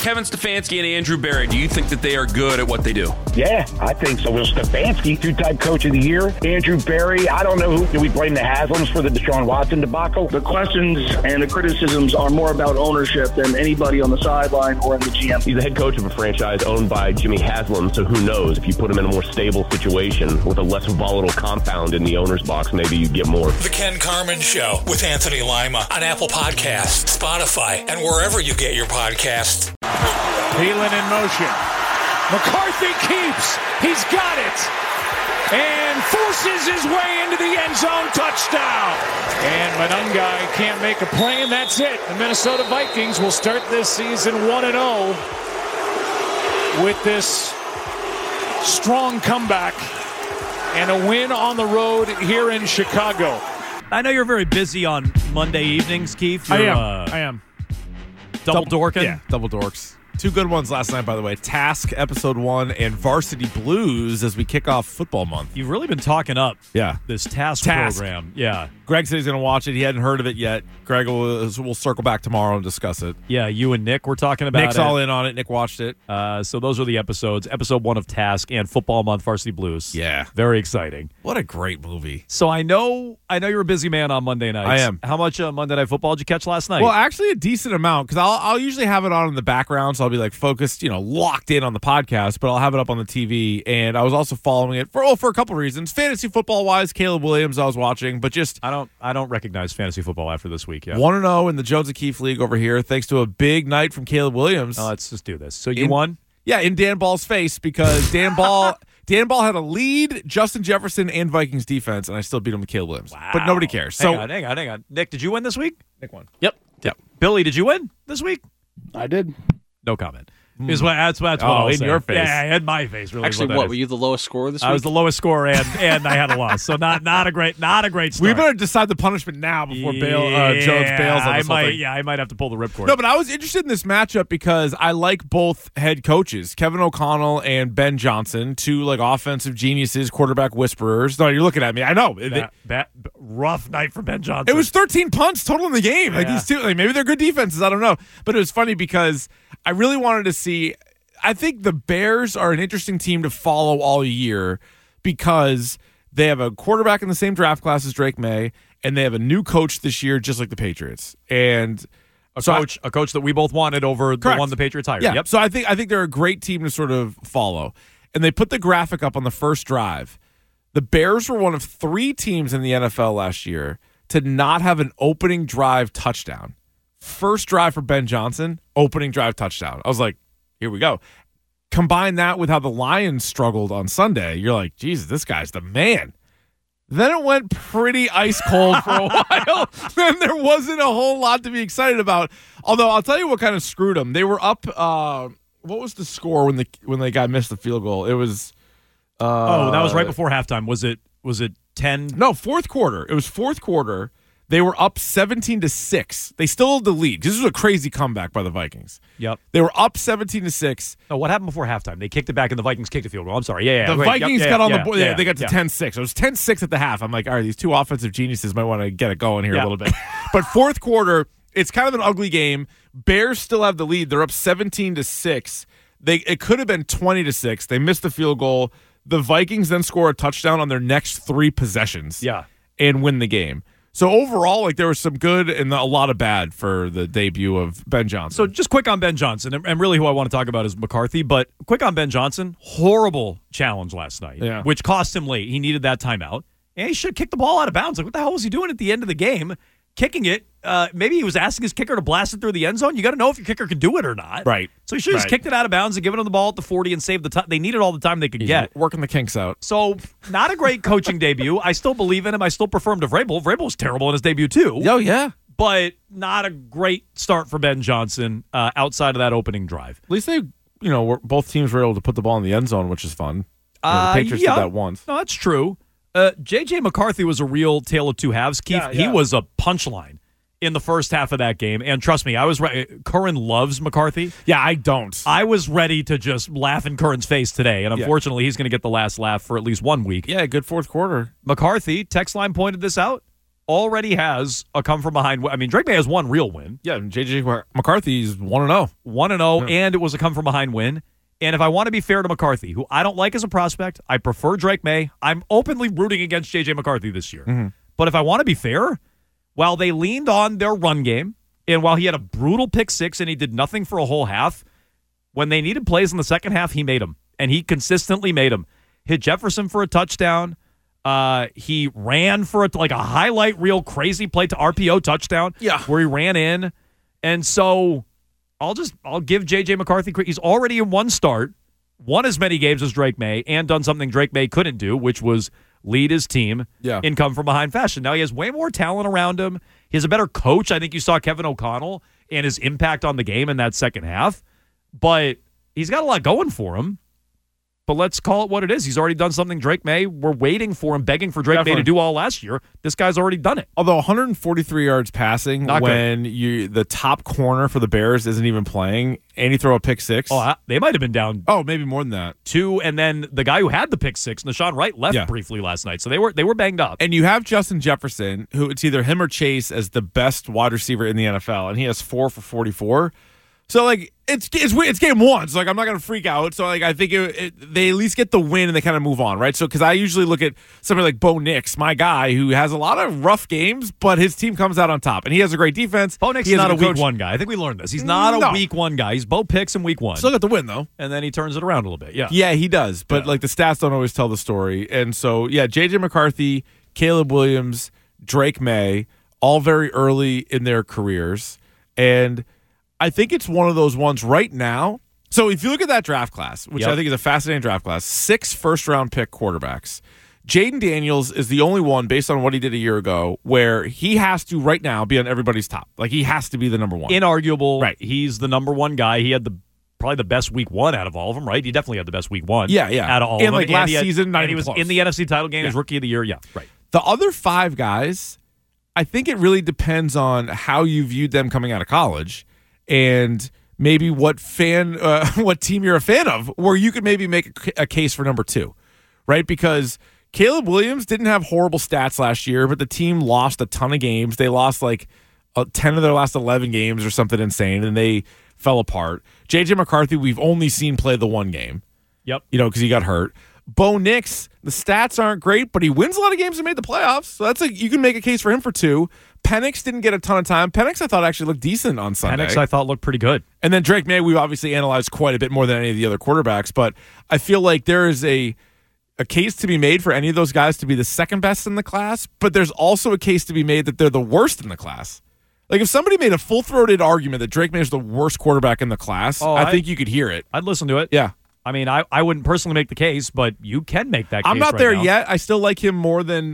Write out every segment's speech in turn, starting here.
Kevin Stefanski and Andrew Berry, do you think that they are good at what they do? Yeah, I think so. Well, Stefanski, two-time coach of the year. Andrew Berry, I don't know who. Do we blame the Haslams for the Deshaun Watson debacle? The questions and the criticisms are more about ownership than anybody on the sideline or in the GM. He's the head coach of a franchise owned by Jimmy Haslam, so who knows? If you put him in a more stable situation with a less volatile compound in the owner's box, maybe you get more. The Ken Carman Show with Anthony Lima on Apple Podcasts, Spotify, and wherever you get your podcasts. Thielen in motion. McCarthy keeps. He's got it. And forces his way into the end zone. Touchdown. And Monangai can't make a play, and that's it. The Minnesota Vikings will start this season 1-0 with this strong comeback and a win on the road here in Chicago. I know you're very busy on Monday evenings, Keith. I am. Double dorking? Yeah, double dorks. Two good ones last night, by the way. Task, Episode 1, and Varsity Blues as we kick off football month. You've really been talking up this Task program. Yeah. Greg said he's going to watch it. He hadn't heard of it yet. Greg will circle back tomorrow and discuss it. Yeah, you and Nick were talking about Nick's all in on it. Nick watched it. So those are the episodes. Episode 1 of Task and Football Month Varsity Blues. Yeah. Very exciting. What a great movie. So I know you're a busy man on Monday nights. I am. How much Monday Night Football did you catch last night? Well, actually a decent amount, because I'll usually have it on in the background, so I'll be like focused, locked in on the podcast, but I'll have it up on the TV. And I was also following it for a couple reasons. Fantasy football wise, Caleb Williams I was watching, but just I don't recognize fantasy football after this week. Yeah, 1-0 in the Jones and Keefe League over here, thanks to a big night from Caleb Williams. Let's just do this. So you won? Yeah, in Dan Ball's face, because Dan Ball had a lead, Justin Jefferson and Vikings defense, and I still beat him with Caleb Williams. Wow. But nobody cares. Hang on. Nick, did you win this week? Nick won. Yep. Billy, did you win this week? I did. No comment. That's what I'll in say. your face. Yeah, in my face. Really. Actually, were you the lowest scorer this week? I was the lowest scorer, and I had a loss. So not a great start. We better decide the punishment now before Jones bails on this whole thing. I might have to pull the ripcord. No, but I was interested in this matchup because I like both head coaches, Kevin O'Connell and Ben Johnson, two offensive geniuses, quarterback whisperers. No, you're looking at me. I know. Rough night for Ben Johnson. It was 13 punts total in the game. Yeah. These two, maybe they're good defenses. I don't know. But it was funny because I really wanted to see. I think the Bears are an interesting team to follow all year because they have a quarterback in the same draft class as Drake May, and they have a new coach this year, just like the Patriots. And a coach that we both wanted over the one the Patriots hired. Yeah. Yep. So I think they're a great team to sort of follow. And they put the graphic up on the first drive. The Bears were one of 3 teams in the NFL last year to not have an opening drive touchdown. First drive for Ben Johnson, opening drive touchdown. I was like, here we go. Combine that with how the Lions struggled on Sunday. You're like, Jesus, this guy's the man. Then it went pretty ice cold for a while. Then there wasn't a whole lot to be excited about. Although I'll tell you what kind of screwed them. They were up. What was the score when the guy missed the field goal? It was. That was right before halftime. Was it 10? No, fourth quarter. It was fourth quarter. They were up 17-6. They still had the lead. This was a crazy comeback by the Vikings. Yep. They were up 17-6. Oh, what happened before halftime? They kicked it back, and the Vikings kicked the field goal. I'm sorry. Yeah. The Vikings got on the board. They got to 10-6. Yeah. It was 10-6 at the half. I'm like, all right, these two offensive geniuses might want to get it going here a little bit. But fourth quarter, it's kind of an ugly game. Bears still have the lead. They're up 17-6. It could have been 20-6. They missed the field goal. The Vikings then score a touchdown on their next 3 possessions. Yeah. And win the game. So overall, there was some good and a lot of bad for the debut of Ben Johnson. So just quick on Ben Johnson, and really who I want to talk about is McCarthy, but quick on Ben Johnson, horrible challenge last night, which cost him late. He needed that timeout, and he should have kicked the ball out of bounds. Like, what the hell was he doing at the end of the game? Kicking it, maybe he was asking his kicker to blast it through the end zone. You got to know if your kicker can do it or not. Right. So he should have just kicked it out of bounds and given him the ball at the 40 and saved the time. They needed all the time they could get. Working the kinks out. So not a great coaching debut. I still believe in him. I still prefer him to Vrabel. Vrabel was terrible in his debut too. Oh, yeah. But not a great start for Ben Johnson outside of that opening drive. At least they, both teams were able to put the ball in the end zone, which is fun. The Patriots did that once. No, that's true. J.J. McCarthy was a real tale of two halves, Keith. Yeah. He was a punchline in the first half of that game. And trust me, I was right. Curran loves McCarthy. Yeah, I don't. I was ready to just laugh in Curran's face today. And unfortunately, he's going to get the last laugh for at least 1 week. Yeah, good fourth quarter. McCarthy, text line pointed this out. already has a come-from-behind win. I mean, Drake May has one real win. Yeah, J.J. McCarthy's 1-0. 1-0, and it was a come-from-behind win. And if I want to be fair to McCarthy, who I don't like as a prospect, I prefer Drake May. I'm openly rooting against J.J. McCarthy this year. Mm-hmm. But if I want to be fair, while they leaned on their run game, and while he had a brutal pick six and he did nothing for a whole half, when they needed plays in the second half, he made them. And he consistently made them. Hit Jefferson for a touchdown. He ran for a highlight reel crazy play to RPO touchdown where he ran in. And so I'll give J.J. McCarthy credit. He's already in one start, won as many games as Drake May, and done something Drake May couldn't do, which was lead his team in come-from-behind fashion. Now he has way more talent around him. He has a better coach. I think you saw Kevin O'Connell and his impact on the game in that second half. But he's got a lot going for him. But let's call it what it is. He's already done something Drake May. We're waiting for him, begging for Drake May to do all last year. This guy's already done it. Although 143 yards passing when the top corner for the Bears isn't even playing, and you throw a pick six. Oh, they might have been down. Oh, maybe more than that. 2, and then the guy who had the pick six, Nashawn Wright, left briefly last night. So they were banged up. And you have Justin Jefferson, who it's either him or Chase as the best wide receiver in the NFL, and he has 4 for 44. So, it's game one. So, I'm not going to freak out. So, I think they at least get the win and they kind of move on, right? So, because I usually look at somebody like Bo Nix, my guy, who has a lot of rough games, but his team comes out on top. And he has a great defense. Bo Nix is not a week one guy. I think we learned this. He's not a week one guy. He's Bo Picks in week one. Still got the win, though. And then he turns it around a little bit, Yeah, he does. But, the stats don't always tell the story. And so, J.J. McCarthy, Caleb Williams, Drake May, all very early in their careers. And I think it's one of those ones right now. So if you look at that draft class, which I think is a fascinating draft class, 6 first-round pick quarterbacks. Jaden Daniels is the only one, based on what he did a year ago, where he has to right now be on everybody's top. He has to be the number one. Inarguable. Right. He's the number one guy. He had probably the best week one out of all of them, right? He definitely had the best week one. Yeah. Out of all of them. Last season, and he was in the NFC title game as rookie of the year. Yeah, right. The other 5 guys, I think it really depends on how you viewed them coming out of college. And maybe what team you're a fan of, where you could maybe make a case for number 2, right? Because Caleb Williams didn't have horrible stats last year, but the team lost a ton of games. They lost 10 of their last 11 games or something insane, and they fell apart. J.J. McCarthy, we've only seen play the one game. Yep. Because he got hurt. Bo Nix, the stats aren't great, but he wins a lot of games and made the playoffs. So you can make a case for him for 2. Penix didn't get a ton of time. Penix, I thought, actually looked decent on Sunday. Penix, I thought, looked pretty good. And then Drake May, we've obviously analyzed quite a bit more than any of the other quarterbacks, but I feel like there is a case to be made for any of those guys to be the second best in the class, but there's also a case to be made that they're the worst in the class. If somebody made a full-throated argument that Drake May is the worst quarterback in the class, I think you could hear it. I'd listen to it. Yeah. I mean, I wouldn't personally make the case, but you can make that case. I'm not right there now. yet. I still like him more than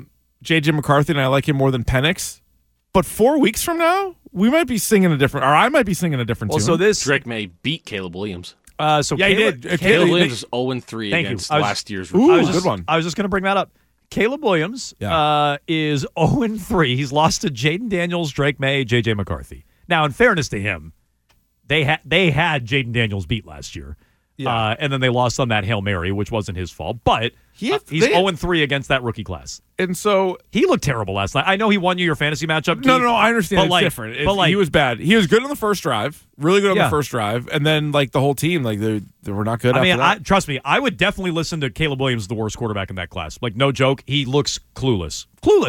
J.J. McCarthy, and I like him more than Penix. But 4 weeks from now, we might be singing I might be singing a different tune. So Drake May beat Caleb Williams. He did. Caleb Williams is 0-3 against last year's rookie. Good one. I was just going to bring that up. Caleb Williams is 0-3. He's lost to Jaden Daniels, Drake May, J.J. McCarthy. Now, in fairness to him, they had Jaden Daniels beat last year. Yeah. And then they lost on that Hail Mary, which wasn't his fault. But he's 0-3 against that rookie class. And so he looked terrible last night. I know he won you your fantasy matchup. No, I understand. It's different. He was bad. He was good on the first drive, really good on the first drive, and then the whole team, they were not good. After that. Trust me, I would definitely listen to Caleb Williams, the worst quarterback in that class. No joke. He looks clueless.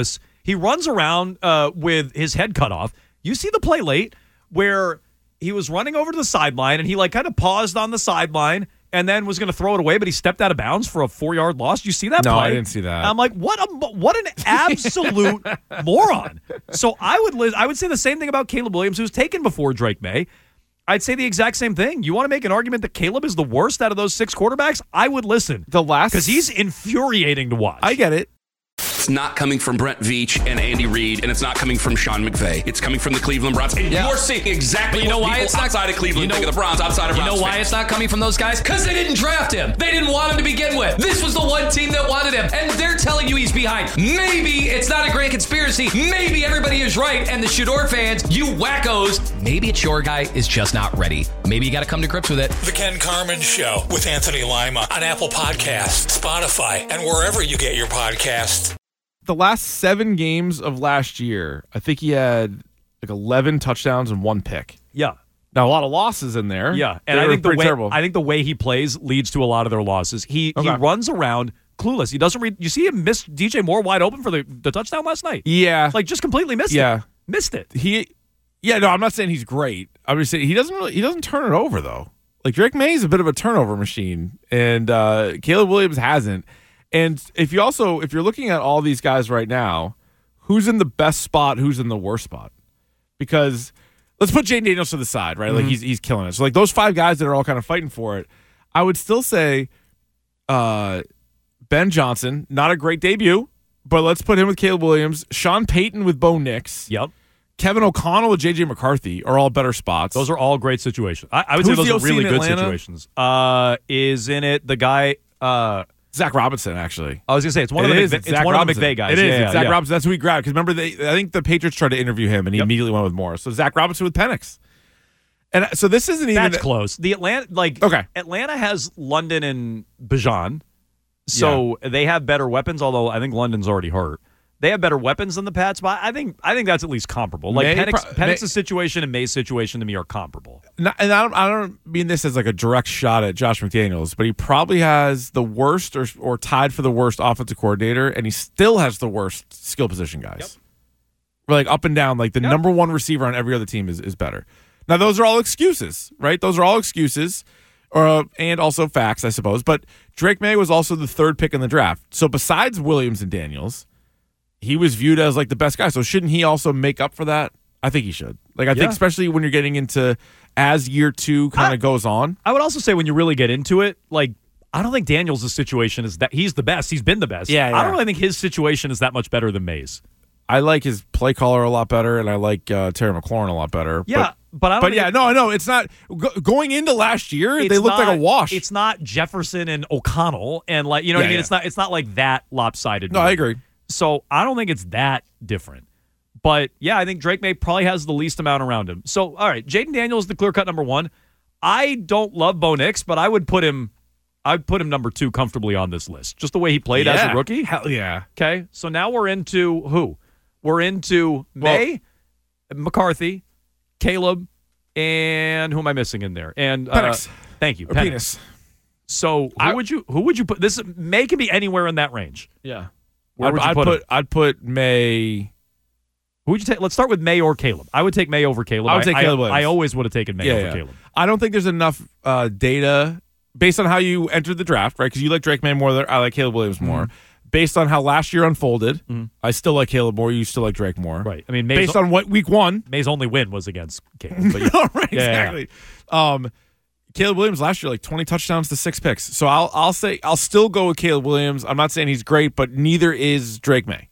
He runs around with his head cut off. You see the play late where he was running over to the sideline and he kind of paused on the sideline and then was going to throw it away, but he stepped out of bounds for a 4-yard loss. You see that play? No, I didn't see that. I'm like, what an absolute moron. So I would say the same thing about Caleb Williams, who's taken before Drake May. I'd say the exact same thing. You want to make an argument that Caleb is the worst out of those 6 quarterbacks? I would listen. Because he's infuriating to watch. I get it. It's not coming from Brent Veach and Andy Reid, and it's not coming from Sean McVay. It's coming from the Cleveland Browns. And you're seeing exactly what people outside of Cleveland think of the Browns, outside of Browns. You know why it's not coming from those guys? Because they didn't draft him. They didn't want him to begin with. This was the one team that wanted him, and they're telling you he's behind. Maybe it's not a great conspiracy. Maybe everybody is right, and the Shador fans, you wackos, maybe it's your guy is just not ready. Maybe you got to come to grips with it. The Ken Carman Show with Anthony Lima on Apple Podcasts, Spotify, and wherever you get your podcasts. the last 7 games of last year, I think he had like 11 touchdowns and 1 pick. Yeah. Now a lot of losses in there. Yeah, and I think the way he plays leads to a lot of their losses. He runs around clueless. He doesn't read. You see him miss DJ Moore wide open for the touchdown last night. Yeah, like just completely missed it. Missed it. No, I'm not saying he's great. I'm just saying he doesn't turn it over though. Like Drake May is a bit of a turnover machine, and Caleb Williams hasn't. And if you're looking at all these guys right now, who's in the best spot? Who's in the worst spot? Because let's put Jaden Daniels to the side, right? Like he's killing it. So like those 5 guys that are all kind of fighting for it, I would still say Ben Johnson, not a great debut, but let's put him with Caleb Williams. Sean Payton with Bo Nix. Yep. Kevin O'Connell with J.J. McCarthy are all better spots. Those are all great situations. I would say those are really good situations. Is in it the guy Zach Robinson, actually. I was going to say, it's one of the McVay guys. It is. It's Zach Robinson. That's who we grabbed. Because remember, I think the Patriots tried to interview him, and he immediately went with Morris. So Zach Robinson with Penix. And so this isn't even... That's close. The Atlanta has London and Bijan, so they have better weapons, although I think London's already hurt. They have better weapons than the Pats, but I think that's at least comparable. Like Penix's situation and May's situation to me are comparable. And I don't mean this as like a direct shot at Josh McDaniels, but he probably has the worst or tied for the worst offensive coordinator, and he still has the worst skill position guys. Yep. Like up and down, like the number 1 receiver on every other team is better. Now those are all excuses, right? Those are all excuses, and also facts, I suppose. But Drake May was also the 3rd pick in the draft. So besides Williams and Daniels, he was viewed as like the best guy. So shouldn't he also make up for that? I think he should. Like I think especially when you're getting into as year 2 kind of goes on. I would also say when you really get into it, like I don't think Daniels' situation is that he's the best. He's been the best. Yeah. I don't really think his situation is that much better than May's. I like his play caller a lot better, and I like Terry McLaurin a lot better. Yeah, but it's not going into last year. They looked like a wash. It's not Jefferson and O'Connell, and like what I mean. It's not like that lopsided. No, I agree. So I don't think it's that different. But, I think Drake May probably has the least amount around him. So, all right, Jaden Daniels is the clear-cut number 1. I don't love Bo Nix, but I would put him number 2 comfortably on this list. Just the way he played as a rookie. Hell yeah. Okay, so now we're into who? We're into May, McCarthy, Caleb, and who am I missing in there? And Penix. Thank you, Penix. So who would you put? This May can be anywhere in that range. Yeah. I'd put May. Who would you take? Let's start with May or Caleb. I would take May over Caleb. I would take Caleb Williams. I always would have taken May over Caleb. I don't think there's enough data based on how you entered the draft, right? Because you like Drake May more. I like Caleb Williams more. Based on how last year unfolded, I still like Caleb more. You still like Drake more. Right. I mean, based on what week 1. May's only win was against Caleb. But right, exactly. Caleb Williams last year, like 20 touchdowns to 6 picks. So I'll still go with Caleb Williams. I'm not saying he's great, but neither is Drake May.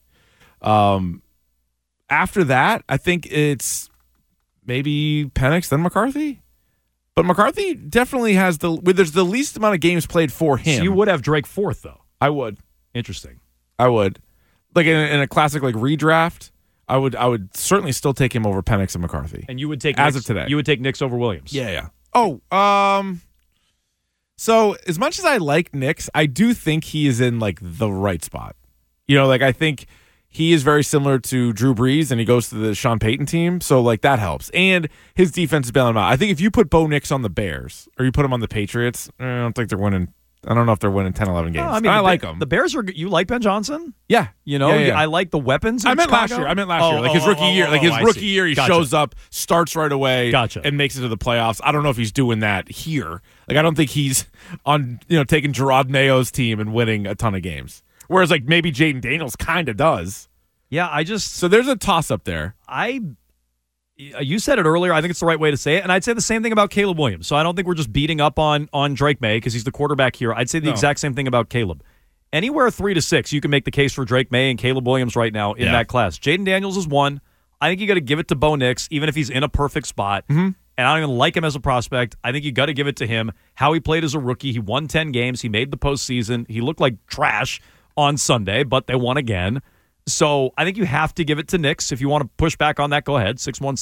After that, I think it's maybe Penix, then McCarthy. But McCarthy definitely has there's the least amount of games played for him. So you would have Drake 4th, though. I would. Interesting. I would. Like in a classic like redraft, I would certainly still take him over Penix and McCarthy. And you would take as of today. You would take Nix over Williams. Yeah. Oh, so as much as I like Nix, I do think he is in like the right spot. Like I think he is very similar to Drew Brees, and he goes to the Sean Payton team, so like that helps. And his defense is bailing him out. I think if you put Bo Nix on the Bears or you put him on the Patriots, I don't think they're winning. I don't know if they're winning 10, 11 games. I mean, I like them. The Bears are. You like Ben Johnson? Yeah. I like the weapons. I meant last year. Like his rookie year. Like his rookie year, he shows up, starts right away, and makes it to the playoffs. I don't know if he's doing that here. Like I don't think he's on taking Gerard Mayo's team and winning a ton of games. Whereas like maybe Jaden Daniels kind of does. Yeah, so there's a toss up there. You said it earlier. I think it's the right way to say it. And I'd say the same thing about Caleb Williams. So I don't think we're just beating up on Drake May because he's the quarterback here. I'd say the exact same thing about Caleb. Anywhere 3 to 6, you can make the case for Drake May and Caleb Williams right now in that class. Jaden Daniels is 1. I think you got to give it to Bo Nix, even if he's in a perfect spot. And I don't even like him as a prospect. I think you got to give it to him. How he played as a rookie. He won 10 games. He made the postseason. He looked like trash on Sunday, but they won again. So I think you have to give it to Nix. If you want to push back on that, go ahead.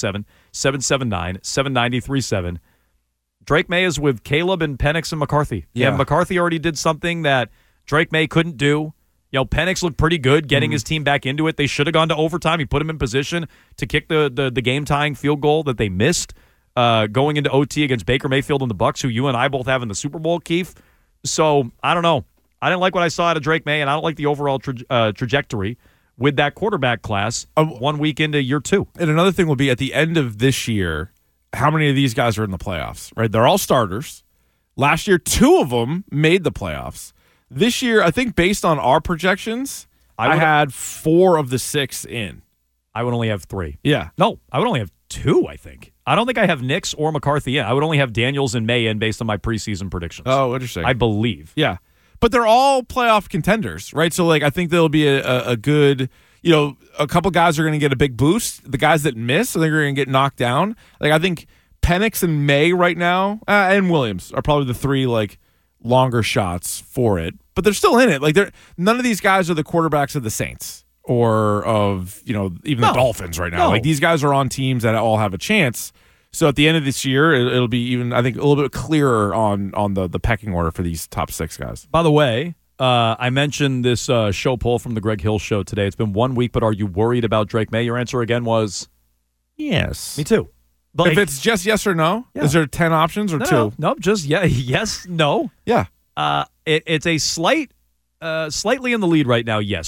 617-779-7937. Drake May is with Caleb and Penix and McCarthy. Yeah. And McCarthy already did something that Drake May couldn't do. Penix looked pretty good getting his team back into it. They should have gone to overtime. He put him in position to kick the game-tying field goal that they missed going into OT against Baker Mayfield and the Bucs, who you and I both have in the Super Bowl, Keith. So, I don't know. I didn't like what I saw out of Drake May, and I don't like the overall trajectory with that quarterback class 1 week into year 2. And another thing will be at the end of this year, how many of these guys are in the playoffs, right? They're all starters. Last year, 2 of them made the playoffs. This year, I think based on our projections, I had 4 of the 6 in. I would only have 3. Yeah. No, I would only have 2, I think. I don't think I have Nix or McCarthy in. I would only have Daniels and May in based on my preseason predictions. Oh, interesting. I believe. Yeah. But they're all playoff contenders, right? So, I think there'll be a good, a couple guys are going to get a big boost. The guys that miss, I think are going to get knocked down. I think Penix and May right now, and Williams are probably the 3, longer shots for it. But they're still in it. None of these guys are the quarterbacks of the Saints or of, even the Dolphins right now. No. These guys are on teams that all have a chance. So at the end of this year, it'll be even, I think, a little bit clearer on the pecking order for these top 6 guys. By the way, I mentioned this show poll from the Greg Hill Show today. It's been 1 week, but are you worried about Drake May? Your answer again was yes. Me too. If it's just yes or no, is there 10 options or 2? Nope, just yes, no. Yeah. It's a slightly in the lead right now, yes.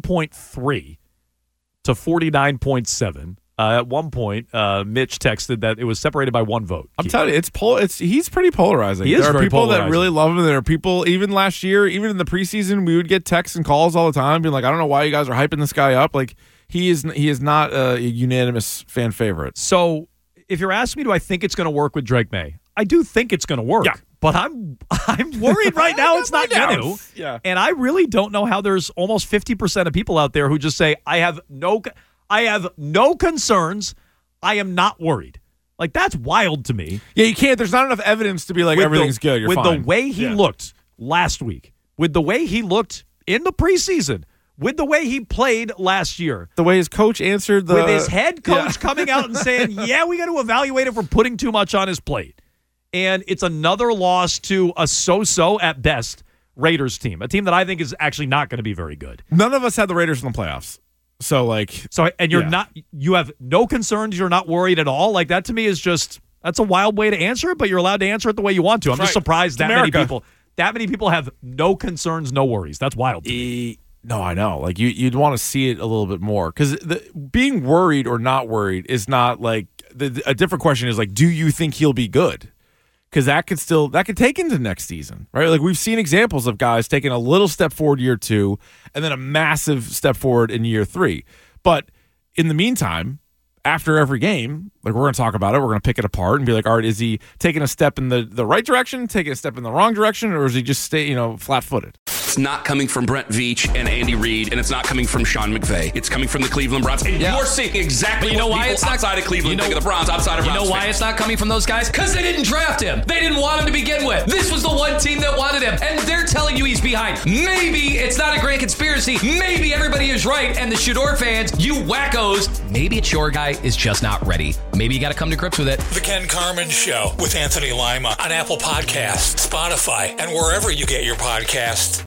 50.3 to 49.7. At one point, Mitch texted that it was separated by 1 vote. I'm telling you, he's pretty polarizing. He is there are very people polarizing. that really love him. There are people, even last year, even in the preseason, we would get texts and calls all the time being like, I don't know why you guys are hyping this guy up. He is not a unanimous fan favorite. So if you're asking me, do I think it's going to work with Drake May? I do think it's going to work. Yeah. But I'm worried right now it's not going to. Yeah. And I really don't know how there's almost 50% of people out there who just say, I have no concerns. I am not worried. That's wild to me. Yeah, you can't. There's not enough evidence to be everything's good. You're with fine. The way he looked last week, with the way he looked in the preseason, with the way he played last year. The way his coach answered with his head coach coming out and saying, yeah, we got to evaluate him for putting too much on his plate. And it's another loss to a so-so at best Raiders team, a team that I think is actually not going to be very good. None of us had the Raiders in the playoffs. And you're not, you have no concerns. You're not worried at all. That to me is just, that's a wild way to answer it, but you're allowed to answer it the way you want to. I'm just surprised that many people have no concerns, no worries. That's wild to me. No, I know. You'd want to see it a little bit more because being worried or not worried is not a different question is do you think he'll be good? Because that could take into next season, right? We've seen examples of guys taking a little step forward year 2 and then a massive step forward in year 3. But in the meantime, after every game, we're going to talk about it. We're going to pick it apart and be all right, is he taking a step in the right direction, taking a step in the wrong direction, or is he just flat-footed? It's not coming from Brent Veach and Andy Reid, and it's not coming from Sean McVay. It's coming from the Cleveland Browns. And you're seeing exactly what people outside of Cleveland think of the Browns, outside of Browns. You know why it's not coming from those guys? Because they didn't draft him. They didn't want him to begin with. This was the one team that wanted him, and they're telling you he's behind. Maybe it's not a grand conspiracy. Maybe everybody is right, and the Shador fans, you wackos, maybe it's your guy is just not ready. Maybe you got to come to grips with it. The Ken Carman Show with Anthony Lima on Apple Podcasts, Spotify, and wherever you get your podcasts.